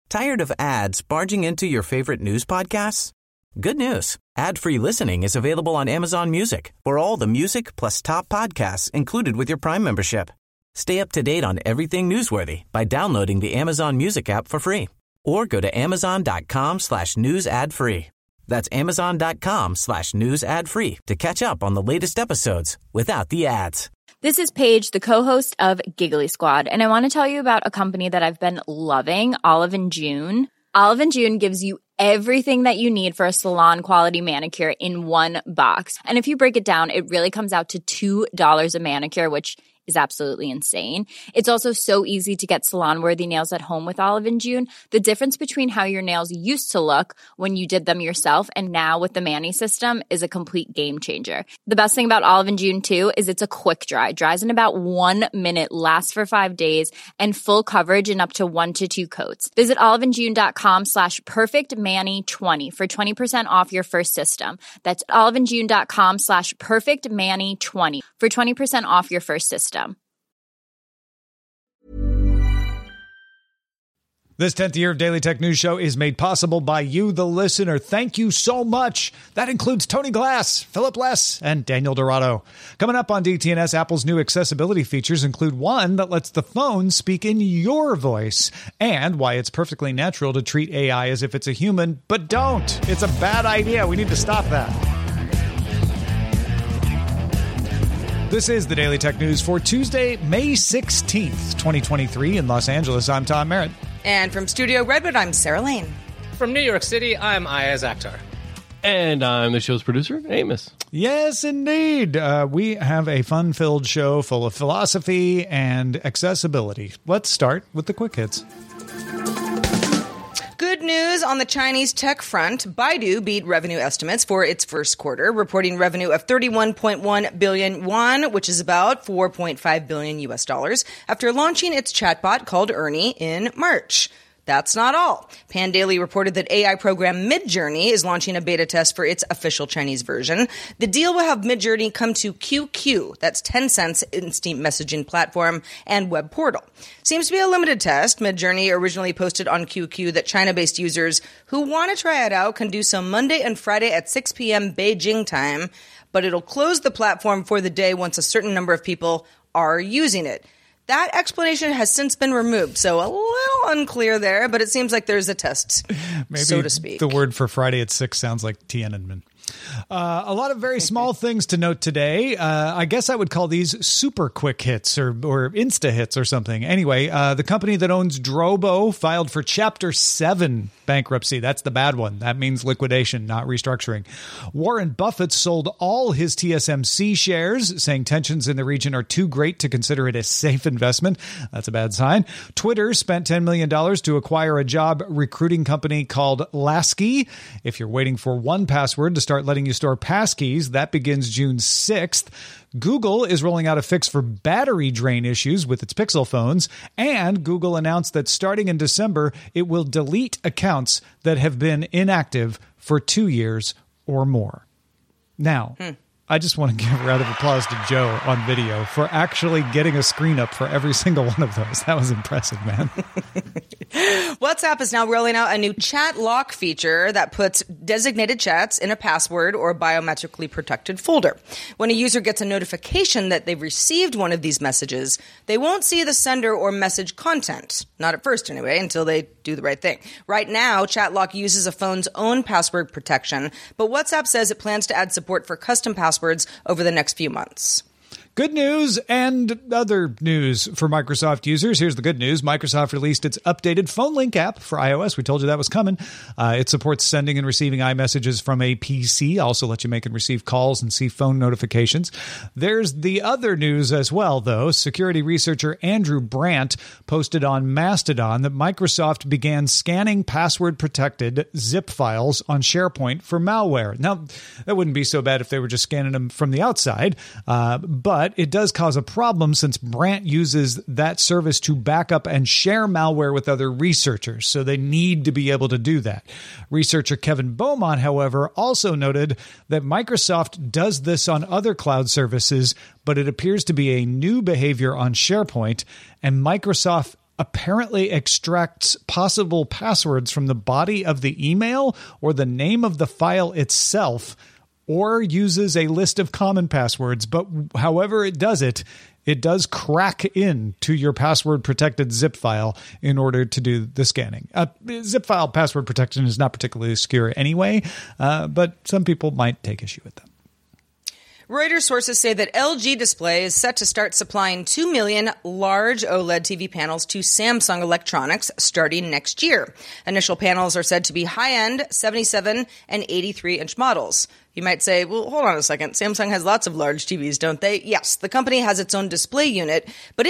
Tired of ads barging into your favorite news podcasts? Good news. Ad-free listening is available on Amazon Music for all the music plus top podcasts included with your Prime membership. Stay up to date on everything newsworthy by downloading the Amazon Music app for free or go to amazon.com/news ad free. That's amazon.com/news ad free to catch up on the latest episodes without the ads. This is Paige, the co-host of Giggly Squad, and I want to tell you about a company that I've been loving, Olive & June. Olive & June gives you everything that you need for a salon-quality manicure in one box. And if you break it down, it really comes out to $2 a manicure, which is absolutely insane. It's also so easy to get salon-worthy nails at home with Olive & June. The difference between how your nails used to look when you did them yourself and now with the Mani system is a complete game changer. The best thing about Olive & June, too, is it's a quick dry. Dries in about 1 minute, lasts for 5 days, and full coverage in up to 1 to 2 coats. Visit oliveandjune.com/perfectmani20 for 20% off your first system. That's oliveandjune.com/perfectmani20 for 20% off your first system. This 10th year of Daily Tech News Show is made possible by you, the listener. Thank you so much. That includes Tony Glass, Philip Less, and Daniel Dorado. Coming up on DTNS, Apple's new accessibility features include one that lets the phone speak in your voice, and why it's perfectly natural to treat AI as if it's a human, but don't. It's a bad idea. We need to stop that. This is the Daily Tech News for Tuesday, May 16th, 2023 in Los Angeles. I'm Tom Merritt. And from Studio Redwood, I'm Sarah Lane. From New York City, I'm Ayaz Akhtar. And I'm the show's producer, Amos. Yes, indeed. We have a fun-filled show full of philosophy and accessibility. Let's start with the quick hits. Good news on the Chinese tech front. Baidu beat revenue estimates for its first quarter, reporting revenue of 31.1 billion yuan, which is about $4.5 billion US dollars, after launching its chatbot called Ernie in March. That's not all. Pandaily reported that AI program Midjourney is launching a beta test for its official Chinese version. The deal will have Midjourney come to QQ, that's Tencent's instant messaging platform and web portal. Seems to be a limited test. Midjourney originally posted on QQ that China-based users who want to try it out can do so Monday and Friday at 6 p.m. Beijing time, but it'll close the platform for the day once a certain number of people are using it. That explanation has since been removed, so a little unclear there, but it seems like there's a test, Maybe so to speak. The word for Friday at 6 sounds like Tiananmen. A lot of very small things to note today. I guess I would call these super quick hits or insta hits or something. Anyway, the company that owns Drobo filed for Chapter 7 bankruptcy. That's the bad one. That means liquidation, not restructuring. Warren Buffett sold all his TSMC shares, saying tensions in the region are too great to consider it a safe investment. That's a bad sign. Twitter spent $10 million to acquire a job recruiting company called Lasky. If you're waiting for 1Password to start letting you store passkeys, that begins June 6th. Google is rolling out a fix for battery drain issues with its Pixel phones, and Google announced that starting in December, it will delete accounts that have been inactive for 2 years or more. Now, I just want to give a round of applause to Joe on video for actually getting a screen up for every single one of those. That was impressive, man. WhatsApp is now rolling out a new chat lock feature that puts designated chats in a password or biometrically protected folder. When a user gets a notification that they've received one of these messages, they won't see the sender or message content. Not at first, anyway, until they do the right thing. Right now, chat lock uses a phone's own password protection, but WhatsApp says it plans to add support for custom passwords over the next few months. Good news and other news for Microsoft users. Here's the good news. Microsoft released its updated Phone Link app for iOS. We told you that was coming. It supports sending and receiving iMessages from a PC. Also lets you make and receive calls and see phone notifications. There's the other news as well, though. Security researcher Andrew Brandt posted on Mastodon that Microsoft began scanning password-protected zip files on SharePoint for malware. Now, that wouldn't be so bad if they were just scanning them from the outside, but it does cause a problem since Brandt uses that service to back up and share malware with other researchers, so they need to be able to do that. Researcher Kevin Beaumont, however, also noted that Microsoft does this on other cloud services, but it appears to be a new behavior on SharePoint, and Microsoft apparently extracts possible passwords from the body of the email or the name of the file itself, or uses a list of common passwords. But however it does crack into your password-protected zip file in order to do the scanning. Zip file password protection is not particularly secure anyway, but some people might take issue with that. Reuters sources say that LG Display is set to start supplying 2 million large OLED TV panels to Samsung Electronics starting next year. Initial panels are said to be high-end 77 and 83-inch models. You might say, well, hold on a second. Samsung has lots of large TVs, don't they? Yes, the company has its own display unit, but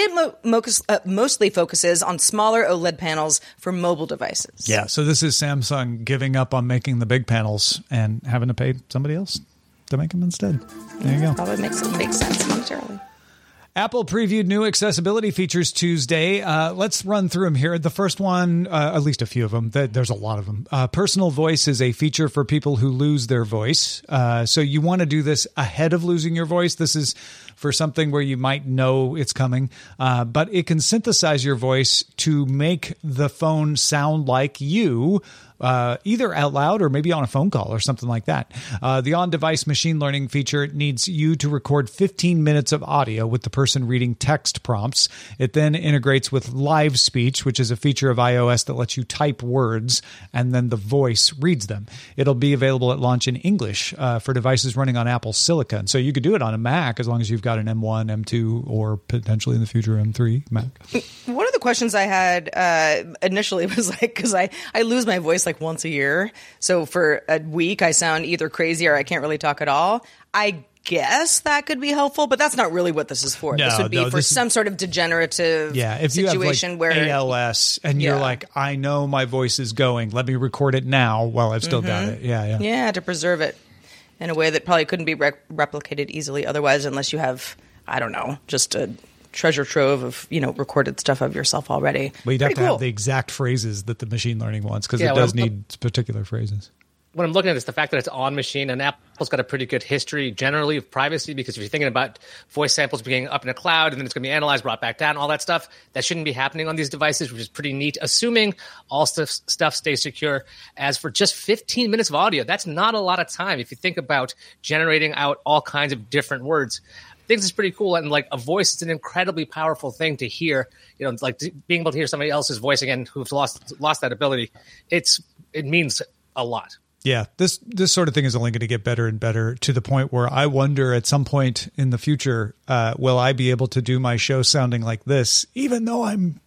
it mostly focuses on smaller OLED panels for mobile devices. Yeah, so this is Samsung giving up on making the big panels and having to pay somebody else to make them instead. There you go. Probably makes sense monetarily. Apple previewed new accessibility features Tuesday. Let's run through them here. The first one, at least a few of them. There's a lot of them. Personal voice is a feature for people who lose their voice. So you want to do this ahead of losing your voice. This is for something where you might know it's coming. But it can synthesize your voice to make the phone sound like you, either out loud or maybe on a phone call or something like that. The on-device machine learning feature needs you to record 15 minutes of audio with the person reading text prompts. It then integrates with live speech, which is a feature of iOS that lets you type words and then the voice reads them. It'll be available at launch in English for devices running on Apple Silicon. So you could do it on a Mac as long as you've got an M1, M2, or potentially in the future M3 Mac. One of the questions I had initially was like, because I lose my voice like once a year. So for a week, I sound either crazy or I can't really talk at all. I guess that could be helpful, but that's not really what this is for. This would be for some sort of degenerative if situation you have like where ALS and you're like, I know my voice is going. Let me record it now while I've still got it. Yeah, to preserve it in a way that probably couldn't be replicated easily otherwise, unless you have, I don't know, just a treasure trove of, recorded stuff of yourself already. Well, you'd have to have the exact phrases that the machine learning wants, because it does need particular phrases. When I'm looking at this, the fact that it's on machine, and Apple's got a pretty good history generally of privacy, because if you're thinking about voice samples being up in a cloud and then it's going to be analyzed, brought back down, all that stuff, that shouldn't be happening on these devices, which is pretty neat, assuming all stuff stays secure. As for just 15 minutes of audio, that's not a lot of time if you think about generating out all kinds of different words. I think it's pretty cool, and like a voice, it's an incredibly powerful thing to hear. Like being able to hear somebody else's voice again who's lost that ability. It means a lot. Yeah, this sort of thing is only going to get better and better, to the point where I wonder at some point in the future, will I be able to do my show sounding like this, even though I'm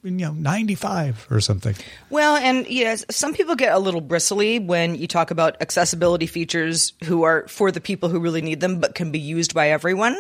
95 or something? Well, and yes, some people get a little bristly when you talk about accessibility features who are for the people who really need them, but can be used by everyone.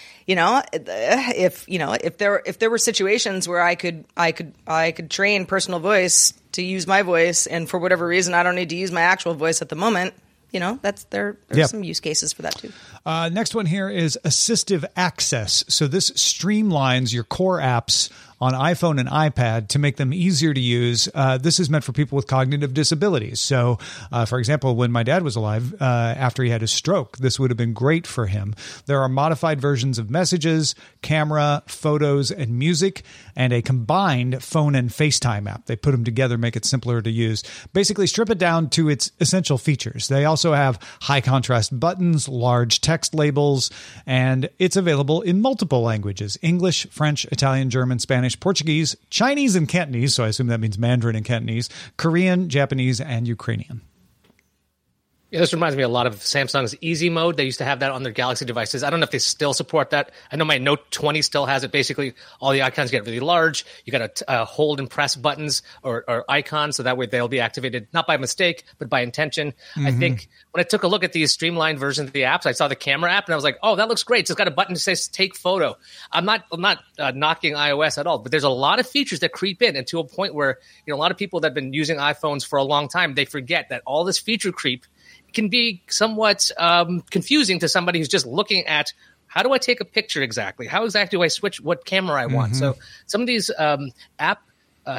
If there were situations where I could train personal voice to use my voice, and for whatever reason I don't need to use my actual voice at the moment, there's some use cases for that too. Next one here is assistive access. So this streamlines your core apps on iPhone and iPad to make them easier to use. This is meant for people with cognitive disabilities. So, for example, when my dad was alive, after he had his stroke, this would have been great for him. There are modified versions of Messages, Camera, Photos, and Music, and a combined phone and FaceTime app. They put them together, make it simpler to use. Basically, strip it down to its essential features. They also have high contrast buttons, large text labels, and it's available in multiple languages: English, French, Italian, German, Spanish, Portuguese, Chinese, and Cantonese. So I assume that means Mandarin and Cantonese, Korean, Japanese, and Ukrainian. Yeah, this reminds me a lot of Samsung's Easy Mode. They used to have that on their Galaxy devices. I don't know if they still support that. I know my Note 20 still has it. Basically, all the icons get really large. You got to hold and press buttons or icons, so that way they'll be activated not by mistake, but by intention. Mm-hmm. I think when I took a look at these streamlined versions of the apps, I saw the camera app, and I was like, oh, that looks great. It's got a button that says take photo. I'm not knocking iOS at all, but there's a lot of features that creep in, and to a point where a lot of people that have been using iPhones for a long time, they forget that all this feature creep can be somewhat confusing to somebody who's just looking at, how do I take a picture exactly? How exactly do I switch what camera I want? So some of these app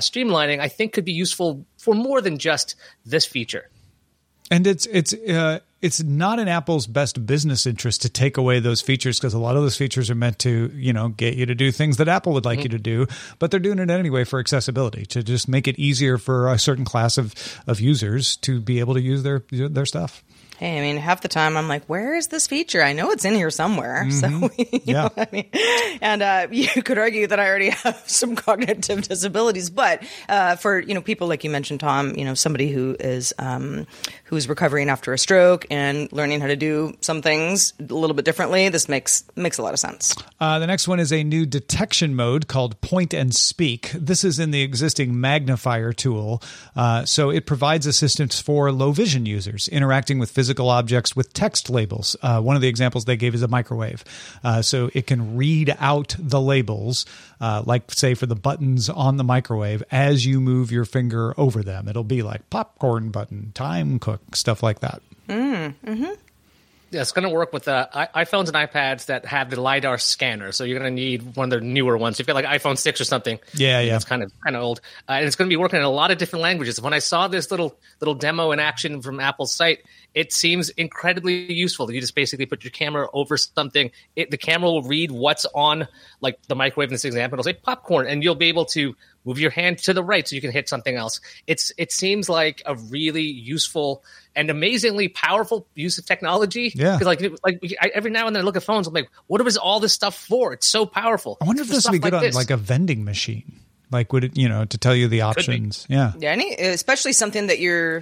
streamlining, I think, could be useful for more than just this feature. And it's it's not in Apple's best business interest to take away those features, because a lot of those features are meant to, get you to do things that Apple would like you to do, but they're doing it anyway for accessibility, to just make it easier for a certain class of users to be able to use their stuff. Hey, I mean, half the time I'm like, where is this feature? I know it's in here somewhere. Mm-hmm. So, you know what I mean? And you could argue that I already have some cognitive disabilities, but for, people like you mentioned, Tom, somebody who is who's recovering after a stroke and learning how to do some things a little bit differently, this makes a lot of sense. The next one is a new detection mode called Point and Speak. This is in the existing magnifier tool. So it provides assistance for low vision users interacting with physical objects with text labels. One of the examples they gave is a microwave. So it can read out the labels, like, say, for the buttons on the microwave as you move your finger over them. It'll be like popcorn button, time cook, stuff like that. Mm-hmm. Yeah, it's going to work with iPhones and iPads that have the LiDAR scanner. So you're going to need one of the newer ones. You've got like iPhone 6 or something. Yeah. It's kind of old. And it's going to be working in a lot of different languages. When I saw this little demo in action from Apple's site, it seems incredibly useful. You just basically put your camera over something. The camera will read what's on, like the microwave in this example. It'll say popcorn, and you'll be able to move your hand to the right so you can hit something else. It seems like a really useful and amazingly powerful use of technology. Yeah. Because every now and then I look at phones, I'm like, what is all this stuff for? It's so powerful. I wonder if this would be good on like a vending machine. Like, would it, to tell you the options? Yeah. Yeah. Especially something that you're,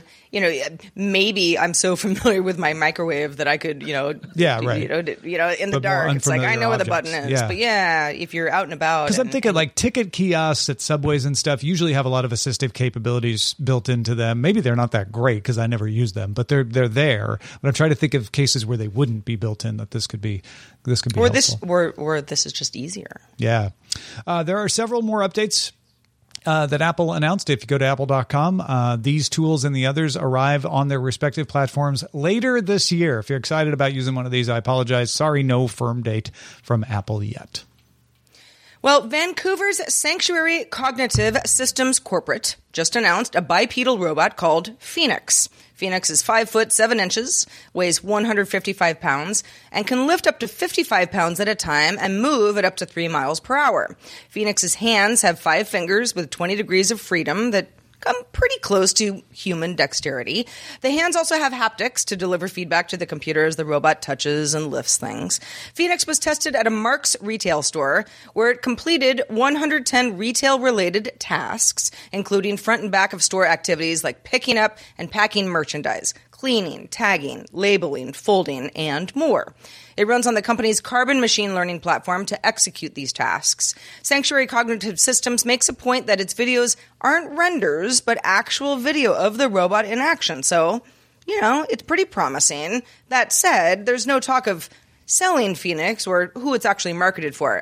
maybe I'm so familiar with my microwave that I could, yeah, right. In the dark, it's like, I know where the button is. Yeah. But yeah, if you're out and about. Because I'm thinking like ticket kiosks at subways and stuff usually have a lot of assistive capabilities built into them. Maybe they're not that great because I never use them, but they're there. But I'm trying to think of cases where they wouldn't be built in, that this could be or helpful. Or this is just easier. Yeah. There are several more updates that Apple announced. If you go to apple.com, these tools and the others arrive on their respective platforms later this year. If you're excited about using one of these, I apologize. Sorry, no firm date from Apple yet. Well, Vancouver's Sanctuary Cognitive Systems Corporate just announced a bipedal robot called Phoenix. Phoenix is 5 foot 7 inches, weighs 155 pounds, and can lift up to 55 pounds at a time and move at up to 3 miles per hour. Phoenix's hands have 5 fingers with 20 degrees of freedom that come pretty close to human dexterity. The hands also have haptics to deliver feedback to the computer as the robot touches and lifts things. Phoenix was tested at a Mark's retail store where it completed 110 retail-related tasks, including front and back of store activities like picking up and packing merchandise, cleaning, tagging, labeling, folding, and more. It runs on the company's Carbon machine learning platform to execute these tasks. Sanctuary Cognitive Systems makes a point that its videos aren't renders, but actual video of the robot in action. So, it's pretty promising. That said, there's no talk of selling Phoenix or who it's actually marketed for.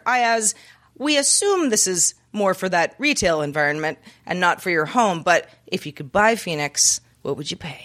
We assume this is more for that retail environment and not for your home. But if you could buy Phoenix, what would you pay?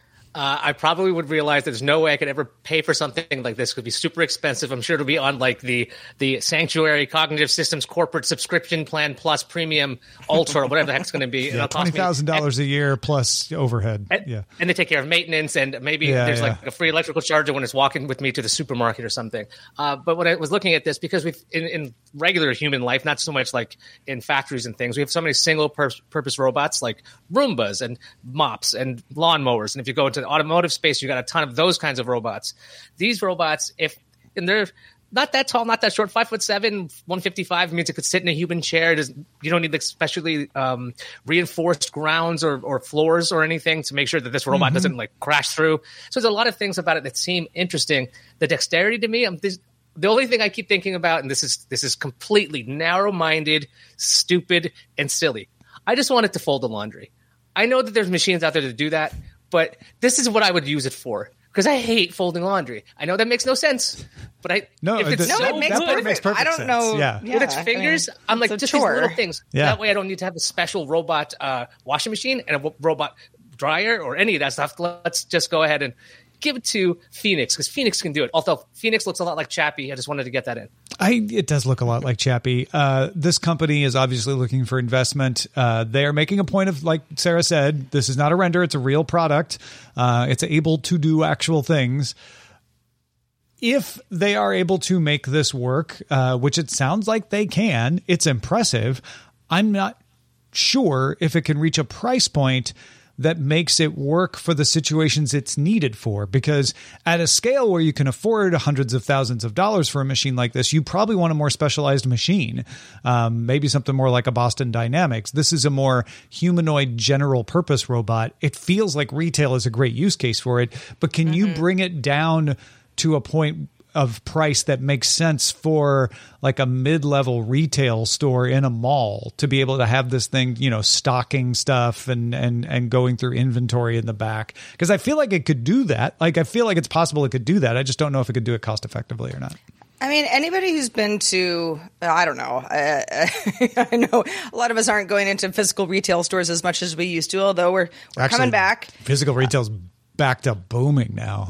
I probably would realize there's no way I could ever pay for something like this. It could be super expensive. I'm sure it'll be on like the Sanctuary Cognitive Systems Corporate Subscription Plan Plus Premium Ultra or whatever the heck it's going to be. Yeah, $20,000 a year plus overhead. And they take care of maintenance, and maybe there's like a free electrical charger when it's walking with me to the supermarket or something. But when I was looking at this, because we've in regular human life, not so much like in factories and things, we have so many single purpose robots like Roombas and mops and lawnmowers. And if you go into the automotive space, you got a ton of those kinds of robots. These robots, and they're not that tall, not that short, 5'7", 155 means it could sit in a human chair. You don't need like specially reinforced grounds or floors or anything to make sure that this robot doesn't like crash through. So there's a lot of things about it that seem interesting. The dexterity to me, the only thing I keep thinking about, and this is completely narrow-minded, stupid, and silly. I just want it to fold the laundry. I know that there's machines out there to do that, but this is what I would use it for, because I hate folding laundry. I know that makes no sense, but it makes perfect sense. I don't know. Yeah. With its fingers, I'm like, just these little things. Yeah. That way I don't need to have a special robot washing machine and a robot dryer or any of that stuff. Let's just go ahead and give it to Phoenix, because Phoenix can do it. Although Phoenix looks a lot like Chappie. I just wanted to get that in. It does look a lot like Chappie. This company is obviously looking for investment. They are making a point of, like Sarah said, this is not a render. It's a real product. It's able to do actual things. If they are able to make this work, which it sounds like they can, it's impressive. I'm not sure if it can reach a price point that makes it work for the situations it's needed for, because at a scale where you can afford hundreds of thousands of dollars for a machine like this, you probably want a more specialized machine, maybe something more like a Boston Dynamics. This is a more humanoid general purpose robot. It feels like retail is a great use case for it, but can you bring it down to a point of price that makes sense for like a mid-level retail store in a mall to be able to have this thing, you know, stocking stuff and going through inventory in the back? Because I feel like it could do that. Like, I feel like it's possible it could do that. I just don't know if it could do it cost effectively or not. I mean, anybody who's been to, I don't know, I know a lot of us aren't going into physical retail stores as much as we used to, although we're actually coming back. Physical retail's back to booming now.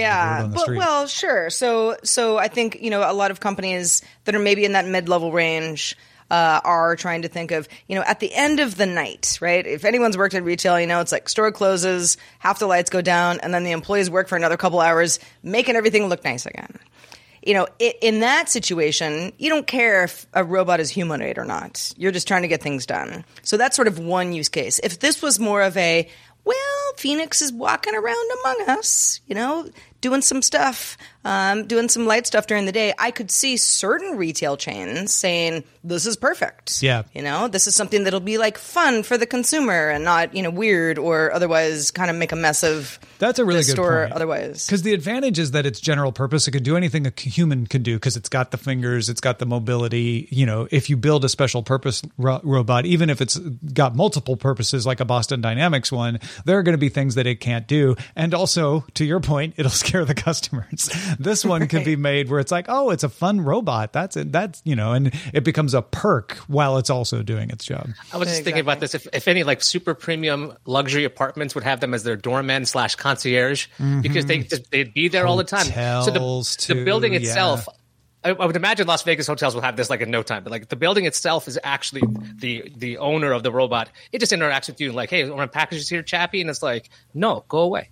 Well, sure. So I think, you know, a lot of companies that are maybe in that mid-level range are trying to think of, you know, at the end of the night, right? If anyone's worked in retail, you know, it's like store closes, half the lights go down, and then the employees work for another couple hours, making everything look nice again. You know, in that situation, you don't care if a robot is humanoid or not. You're just trying to get things done. So that's sort of one use case. If this was more of a, well, Phoenix is walking around among us, you know, doing some stuff, doing some light stuff during the day, I could see certain retail chains saying, this is perfect. Yeah. You know, this is something that'll be like fun for the consumer and not, you know, weird or otherwise kind of make a mess of That's a really the good store point. Otherwise. Because the advantage is that it's general purpose. It could do anything a human could do because it's got the fingers, it's got the mobility. You know, if you build a special purpose robot, even if it's got multiple purposes like a Boston Dynamics one, there are going to be things that it can't do. And also, to your point, it'll scare the customers. This one could be made where it's like, oh, it's a fun robot. That's it. That's, you know, and it becomes a perk while it's also doing its job. I was just thinking about this. If any like super premium luxury apartments would have them as their doorman / concierge, because they'd be there all the time. So the building itself, I would imagine Las Vegas hotels will have this like in no time, but like the building itself is actually the owner of the robot. It just interacts with you like, hey, my package is here, Chappie. And it's like, no, go away.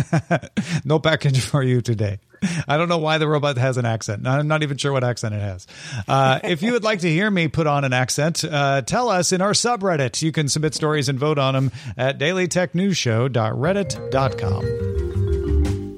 No package for you today. I don't know why the robot has an accent. I'm not even sure what accent it has. If you would like to hear me put on an accent, tell us in our subreddit. You can submit stories and vote on them at dailytechnewsshow.reddit.com.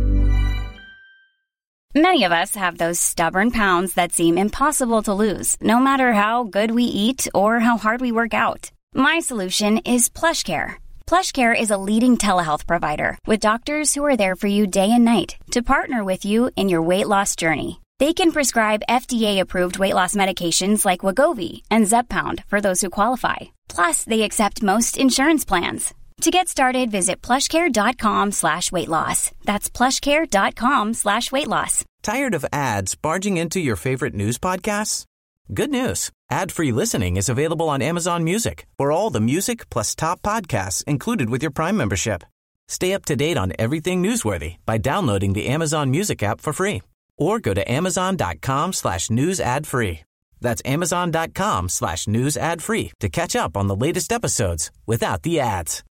Many of us have those stubborn pounds that seem impossible to lose, no matter how good we eat or how hard we work out. My solution is PlushCare. PlushCare is a leading telehealth provider with doctors who are there for you day and night to partner with you in your weight loss journey. They can prescribe FDA-approved weight loss medications like Wegovy and Zepbound for those who qualify. Plus, they accept most insurance plans. To get started, visit plushcare.com/weightloss. That's plushcare.com/weightloss. Tired of ads barging into your favorite news podcasts? Good news. Ad-free listening is available on Amazon Music for all the music plus top podcasts included with your Prime membership. Stay up to date on everything newsworthy by downloading the Amazon Music app for free or go to amazon.com/news ad free. That's amazon.com/news ad free to catch up on the latest episodes without the ads.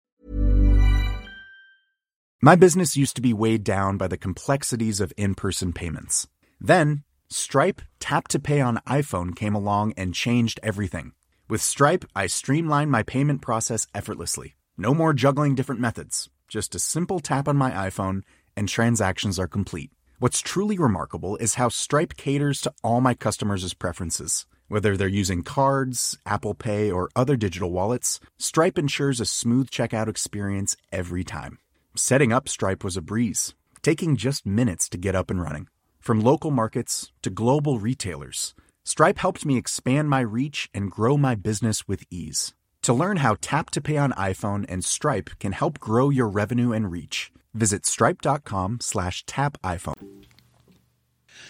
My business used to be weighed down by the complexities of in-person payments. Then, Stripe Tap to Pay on iPhone came along and changed everything. With Stripe, I streamlined my payment process effortlessly. No more juggling different methods. Just a simple tap on my iPhone and transactions are complete. What's truly remarkable is how Stripe caters to all my customers' preferences. Whether they're using cards, Apple Pay, or other digital wallets, Stripe ensures a smooth checkout experience every time. Setting up Stripe was a breeze, taking just minutes to get up and running. From local markets to global retailers, Stripe helped me expand my reach and grow my business with ease. To learn how Tap to Pay on iPhone and Stripe can help grow your revenue and reach, visit stripe.com/tapiphone.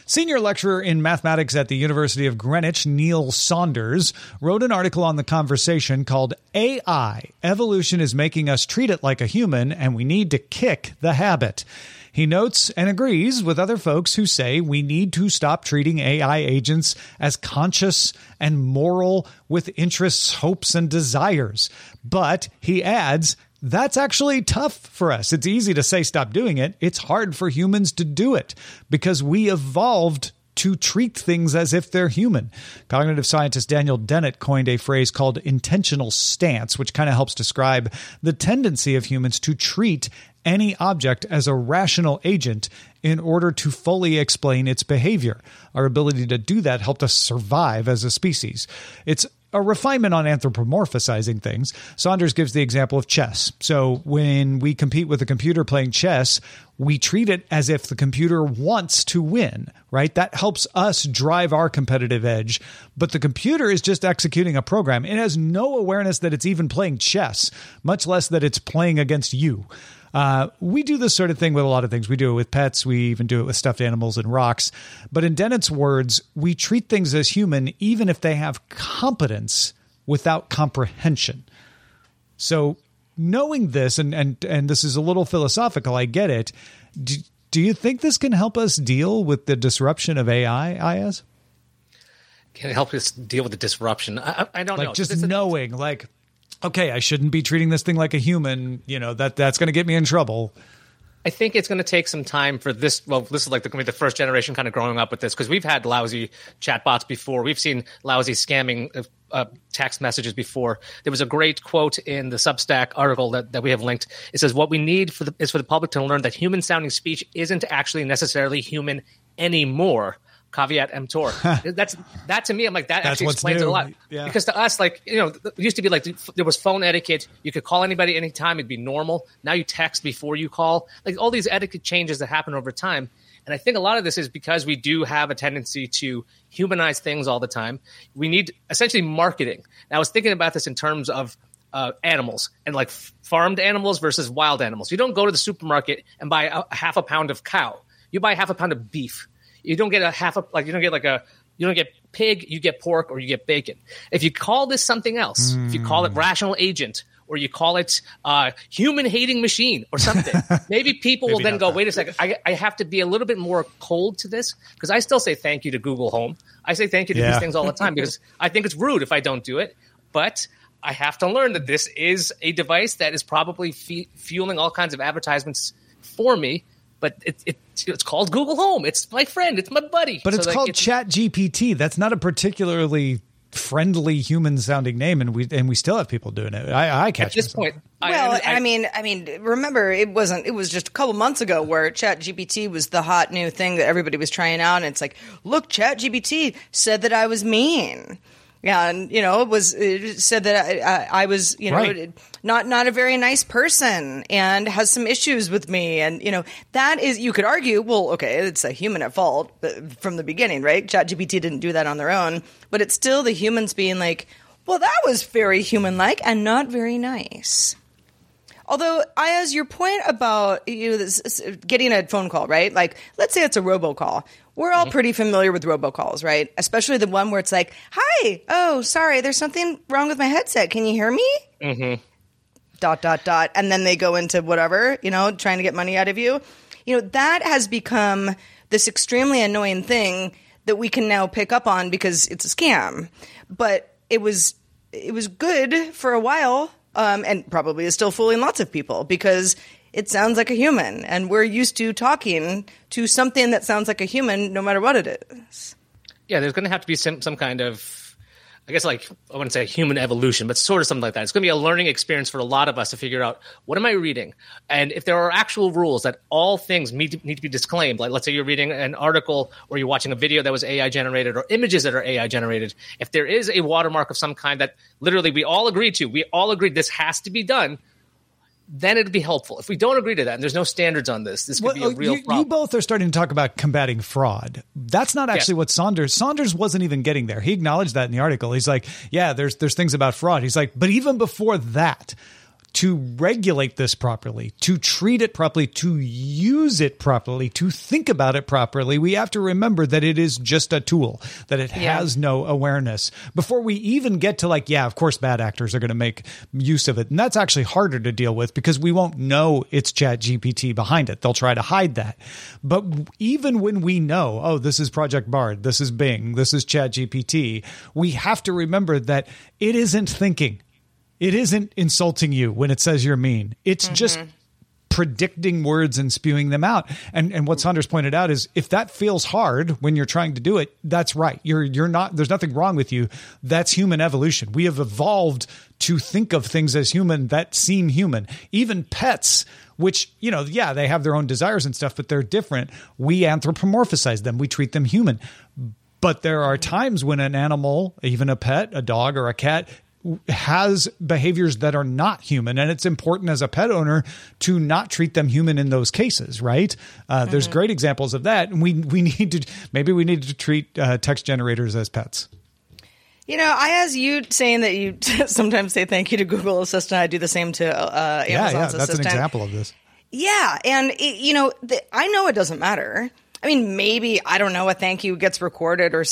Senior lecturer in mathematics at the University of Greenwich, Neil Saunders, wrote an article on The Conversation called AI, Evolution is Making Us Treat It Like a Human, and We Need to Kick the Habit. He notes and agrees with other folks who say we need to stop treating AI agents as conscious and moral with interests, hopes, and desires. But he adds, that's actually tough for us. It's easy to say stop doing it. It's hard for humans to do it because we evolved to treat things as if they're human. Cognitive scientist Daniel Dennett coined a phrase called intentional stance, which kind of helps describe the tendency of humans to treat any object as a rational agent in order to fully explain its behavior. Our ability to do that helped us survive as a species. It's a refinement on anthropomorphizing things. Saunders gives the example of chess. So when we compete with a computer playing chess, we treat it as if the computer wants to win, right? That helps us drive our competitive edge. But the computer is just executing a program. It has no awareness that it's even playing chess, much less that it's playing against you. We do this sort of thing with a lot of things. We do it with pets. We even do it with stuffed animals and rocks. But in Dennett's words, we treat things as human even if they have competence without comprehension. So knowing this, and this is a little philosophical, I get it. Do you think this can help us deal with the disruption of AI, Ayaz? Can it help us deal with the disruption? I don't know. Like just knowing, like, okay, I shouldn't be treating this thing like a human, that's going to get me in trouble. I think it's going to take some time for this. Well, this is like the first generation kind of growing up with this, because we've had lousy chatbots before. We've seen lousy scamming text messages before. There was a great quote in the Substack article that we have linked. It says, what we need is for the public to learn that human-sounding speech isn't actually necessarily human anymore. Caveat emptor. That to me, I'm like, that actually explains it a lot. Yeah. Because to us, like, it used to be like there was phone etiquette. You could call anybody anytime. It'd be normal. Now you text before you call. Like all these etiquette changes that happen over time. And I think a lot of this is because we do have a tendency to humanize things all the time. We need essentially marketing. And I was thinking about this in terms of animals and like farmed animals versus wild animals. You don't go to the supermarket and buy half a pound of cow. You buy half a pound of beef. You don't get you don't get pig, you get pork, or you get bacon. If you call this something else, if you call it rational agent, or you call it human hating machine or something, maybe people will then go, wait a second, I have to be a little bit more cold to this, because I still say thank you to Google Home. I say thank you to these things all the time because I think it's rude if I don't do it. But I have to learn that this is a device that is probably fueling all kinds of advertisements for me. But it's called Google Home. It's my friend. It's my buddy. But it's called ChatGPT. That's not a particularly friendly human-sounding name, and we still have people doing it. I catch at this point. Well, I mean, remember it was just a couple months ago where ChatGPT was the hot new thing that everybody was trying out, and it's like, look, ChatGPT said that I was mean. Yeah, and it said that I was, right, not a very nice person and has some issues with me, and that is, you could argue, well, okay, it's a human at fault from the beginning, right? ChatGPT didn't do that on their own, but it's still the humans being like, well, that was very human-like and not very nice. Although, Ayaz, your point about getting a phone call, right? Like, let's say it's a robocall. We're all pretty familiar with robocalls, right? Especially the one where it's like, hi, oh, sorry, there's something wrong with my headset. Can you hear me? Mm-hmm. ... And then they go into whatever, trying to get money out of you. That has become this extremely annoying thing that we can now pick up on because it's a scam. But it was good for a while, and probably is still fooling lots of people because it sounds like a human, and we're used to talking to something that sounds like a human no matter what it is. Yeah, there's going to have to be some kind of, I guess, like, I wouldn't say human evolution, but sort of something like that. It's going to be a learning experience for a lot of us to figure out, what am I reading? And if there are actual rules that all things need to be disclaimed, like let's say you're reading an article or you're watching a video that was AI generated or images that are AI generated, if there is a watermark of some kind that literally we all agree this has to be done, then it'd be helpful. If we don't agree to that and there's no standards on this could be a real problem. You both are starting to talk about combating fraud. That's not actually what Saunders wasn't even getting there. He acknowledged that in the article. He's like, yeah, there's things about fraud. He's like, but even before that, to regulate this properly, to treat it properly, to use it properly, to think about it properly, we have to remember that it is just a tool, that it has no awareness. Before we even get to like, yeah, of course, bad actors are going to make use of it. And that's actually harder to deal with because we won't know it's ChatGPT behind it. They'll try to hide that. But even when we know, oh, this is Project Bard, this is Bing, this is ChatGPT, we have to remember that it isn't thinking. It isn't insulting you when it says you're mean. It's just predicting words and spewing them out. And what Saunders pointed out is if that feels hard when you're trying to do it, that's right. You're not, there's nothing wrong with you. That's human evolution. We have evolved to think of things as human that seem human. Even pets, which, you know, yeah, they have their own desires and stuff, but they're different. We anthropomorphize them. We treat them human. But there are times when an animal, even a pet, a dog or a cat, has behaviors that are not human. And it's important as a pet owner to not treat them human in those cases, right? There's great examples of that. And we need to treat text generators as pets. You know, as you saying that you sometimes say thank you to Google Assistant, I do the same to Amazon's Assistant. That's an example of this. Yeah. And, I know it doesn't matter. I mean, maybe, I don't know, a thank you gets recorded or,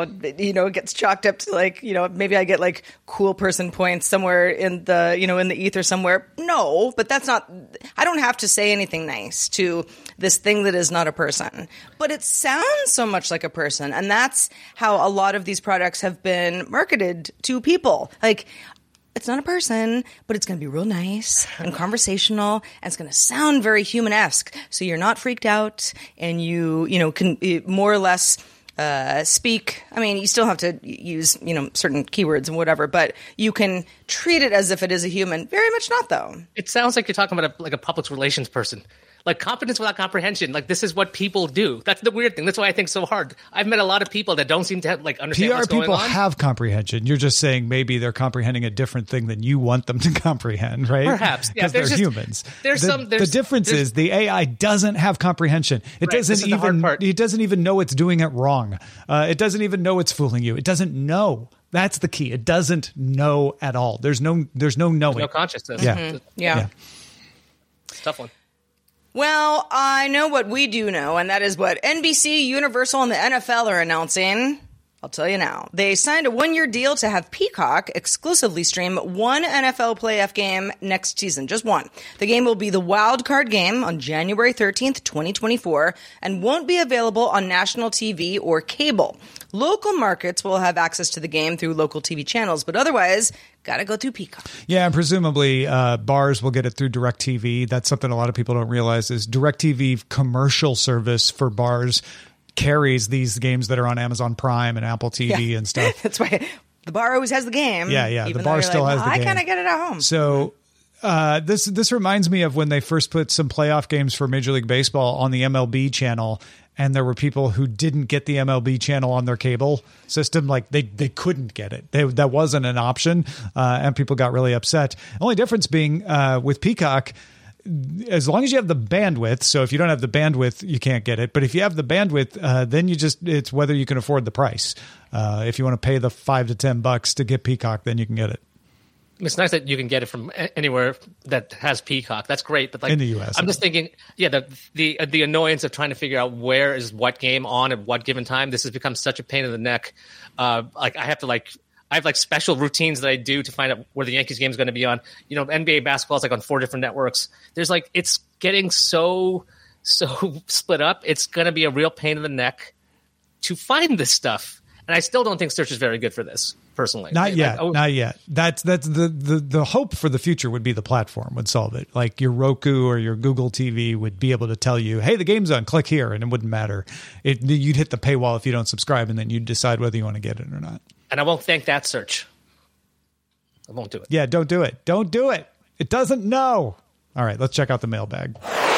it gets chalked up to like, maybe I get like cool person points somewhere in the, in the ether somewhere. No, but that's not, I don't have to say anything nice to this thing that is not a person. But it sounds so much like a person. And that's how a lot of these products have been marketed to people. Like, it's not a person, but it's going to be real nice and conversational, and it's going to sound very human-esque. So you're not freaked out, and you can more or less speak. I mean, you still have to use, certain keywords and whatever, but you can treat it as if it is a human. Very much not, though. It sounds like you're talking about a public relations person. Like competence without comprehension. Like this is what people do. That's the weird thing. That's why I think it's so hard. I've met a lot of people that don't seem to have, understand what's going on. PR people have comprehension. You're just saying maybe they're comprehending a different thing than you want them to comprehend, right? Perhaps. Yeah, because they're humans. The difference is the AI doesn't have comprehension. It doesn't even know it's doing it wrong. It doesn't even know it's fooling you. It doesn't know. That's the key. It doesn't know at all. There's no knowing. There's no consciousness. Yeah. Mm-hmm. Yeah. It's a tough one. Well, I know what we do know, and that is what NBC, Universal, and the NFL are announcing. I'll tell you now. They signed a 1-year deal to have Peacock exclusively stream one NFL playoff game next season. Just one. The game will be the wild card game on January 13th, 2024, and won't be available on national TV or cable. Local markets will have access to the game through local TV channels, but otherwise, gotta go through Peacock. Yeah, and presumably bars will get it through DirecTV. That's something a lot of people don't realize is DirecTV commercial service for bars carries these games that are on Amazon Prime and Apple TV and stuff. That's why the bar always has the game. Yeah. The bar still has the game. I kind of get it at home. So this reminds me of when they first put some playoff games for Major League Baseball on the MLB channel. And there were people who didn't get the MLB channel on their cable system. Like they couldn't get it. That wasn't an option. And people got really upset. The only difference being with Peacock, as long as you have the bandwidth. So if you don't have the bandwidth, you can't get it. But if you have the bandwidth, then it's whether you can afford the price. If you want to pay the $5 to $10 to get Peacock, then you can get it. It's nice that you can get it from anywhere that has Peacock. That's great. But in the U.S. I'm just thinking, the annoyance of trying to figure out where is what game on at what given time. This has become such a pain in the neck. I have special routines that I do to find out where the Yankees game is going to be on. NBA basketball is on 4 different networks. There's it's getting so split up. It's going to be a real pain in the neck to find this stuff. And I still don't think search is very good for this. Personally, not yet. That's the hope for the future would be the platform would solve it. Like your Roku or your Google TV would be able to tell you, hey, the game's on, click here, and it wouldn't matter. You'd hit the paywall if you don't subscribe, and then you'd decide whether you want to get it or not. And I won't thank that search. I won't do it. Yeah, don't do it. Don't do it. It doesn't know. All right, let's check out the mailbag.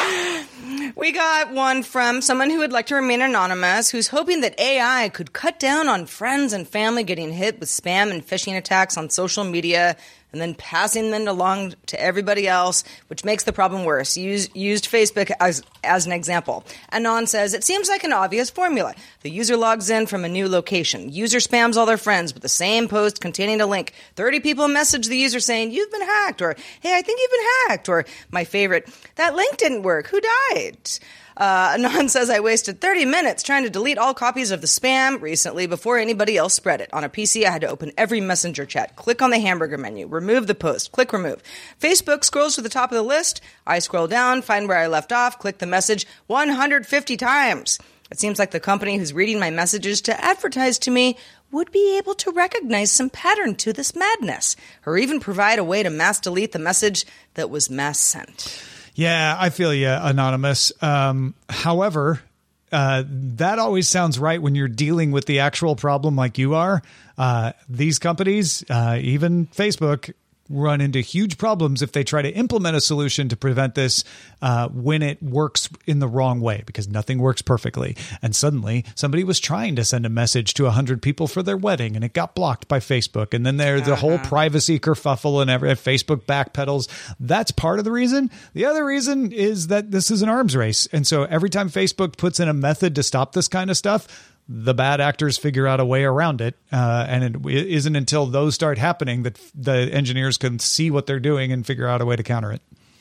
We got one from someone who would like to remain anonymous, who's hoping that AI could cut down on friends and family getting hit with spam and phishing attacks on social media and then passing them along to everybody else, which makes the problem worse. Used Facebook as an example. Anon says, it seems like an obvious formula. The user logs in from a new location. User spams all their friends with the same post containing a link. 30 people message the user saying, you've been hacked, or hey, I think you've been hacked, or my favorite, that link didn't work. Who died? Anon says, I wasted 30 minutes trying to delete all copies of the spam recently before anybody else spread it. On a PC, I had to open every messenger chat, click on the hamburger menu, remove the post, click remove. Facebook scrolls to the top of the list. I scroll down, find where I left off, click the message 150 times. It seems like the company who's reading my messages to advertise to me would be able to recognize some pattern to this madness, or even provide a way to mass delete the message that was mass sent. Yeah, I feel you, Anonymous. However, that always sounds right when you're dealing with the actual problem like you are. These companies, even Facebook, run into huge problems if they try to implement a solution to prevent this when it works in the wrong way, because nothing works perfectly. And suddenly somebody was trying to send a message to 100 people for their wedding and it got blocked by Facebook. And then there's the whole privacy kerfuffle and Facebook backpedals. That's part of the reason. The other reason is that this is an arms race. And so every time Facebook puts in a method to stop this kind of stuff, the bad actors figure out a way around it. And it isn't until those start happening that the engineers can see what they're doing and figure out a way to counter it.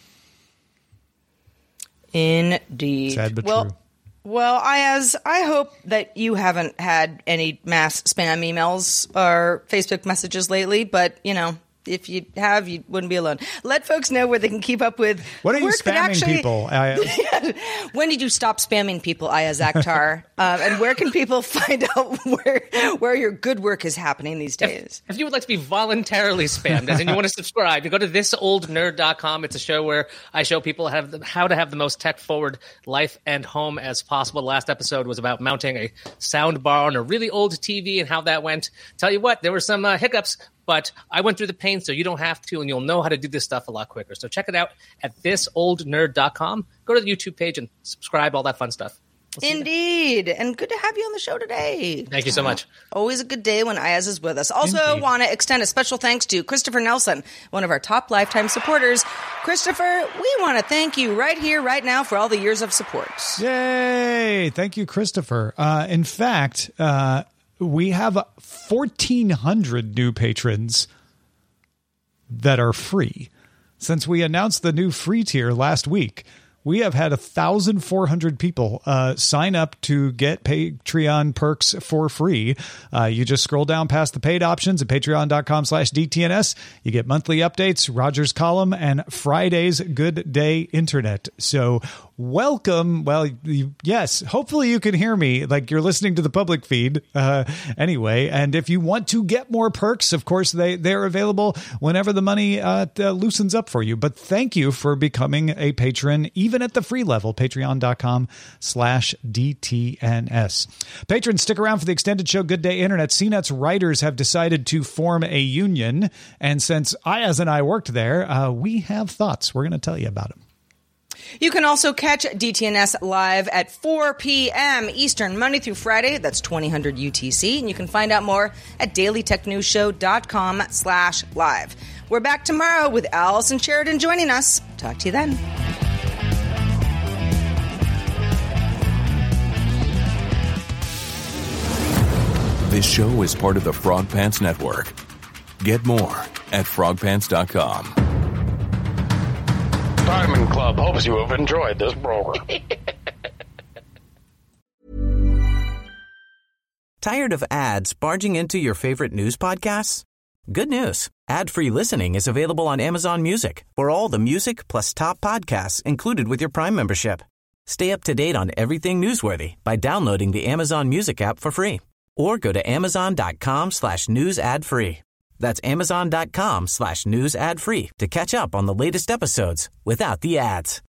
Indeed. Sad but true. Well, I hope that you haven't had any mass spam emails or Facebook messages lately, but, you know, if you have, you wouldn't be alone. Let folks know where they can keep up with. What are you spamming people? When did you stop spamming people, Ayaz Akhtar? And where can people find out where your good work is happening these days? If you would like to be voluntarily spammed, as in you want to subscribe, you go to thisoldnerd.com. It's a show where I show people how to have the most tech-forward life and home as possible. The last episode was about mounting a sound bar on a really old TV and how that went. Tell you what, there were some hiccups, but I went through the pain so you don't have to, and you'll know how to do this stuff a lot quicker. So check it out at thisoldnerd.com. Go to the YouTube page and subscribe, all that fun stuff. Indeed. And good to have you on the show today. Thank you so much. Always a good day when Ayaz is with us. Also want to extend a special thanks to Christopher Nelson, one of our top lifetime supporters. Christopher, we want to thank you right here, right now for all the years of support. Yay. Thank you, Christopher. In fact, we have 1,400 new patrons that are free. Since we announced the new free tier last week, we have had 1,400 people sign up to get Patreon perks for free. You just scroll down past the paid options at patreon.com/DTNS. You get monthly updates, Roger's column, and Friday's Good Day Internet. So welcome. Well, yes, hopefully you can hear me like you're listening to the public feed anyway. And if you want to get more perks, of course, they're available whenever the money loosens up for you. But thank you for becoming a patron, even at the free level, patreon.com/DTNS. Patrons, stick around for the extended show Good Day Internet. CNET's writers have decided to form a union. And since Ayaz and I worked there, we have thoughts. We're going to tell you about them. You can also catch DTNS live at 4 p.m. Eastern, Monday through Friday. That's 2000 UTC. And you can find out more at dailytechnewsshow.com/live. We're back tomorrow with Allison Sheridan joining us. Talk to you then. This show is part of the Frog Pants Network. Get more at frogpants.com. Diamond Club hopes you have enjoyed this program. Tired of ads barging into your favorite news podcasts? Good news. Ad-free listening is available on Amazon Music for all the music plus top podcasts included with your Prime membership. Stay up to date on everything newsworthy by downloading the Amazon Music app for free or go to amazon.com/news ad free. That's amazon.com/news ad free to catch up on the latest episodes without the ads.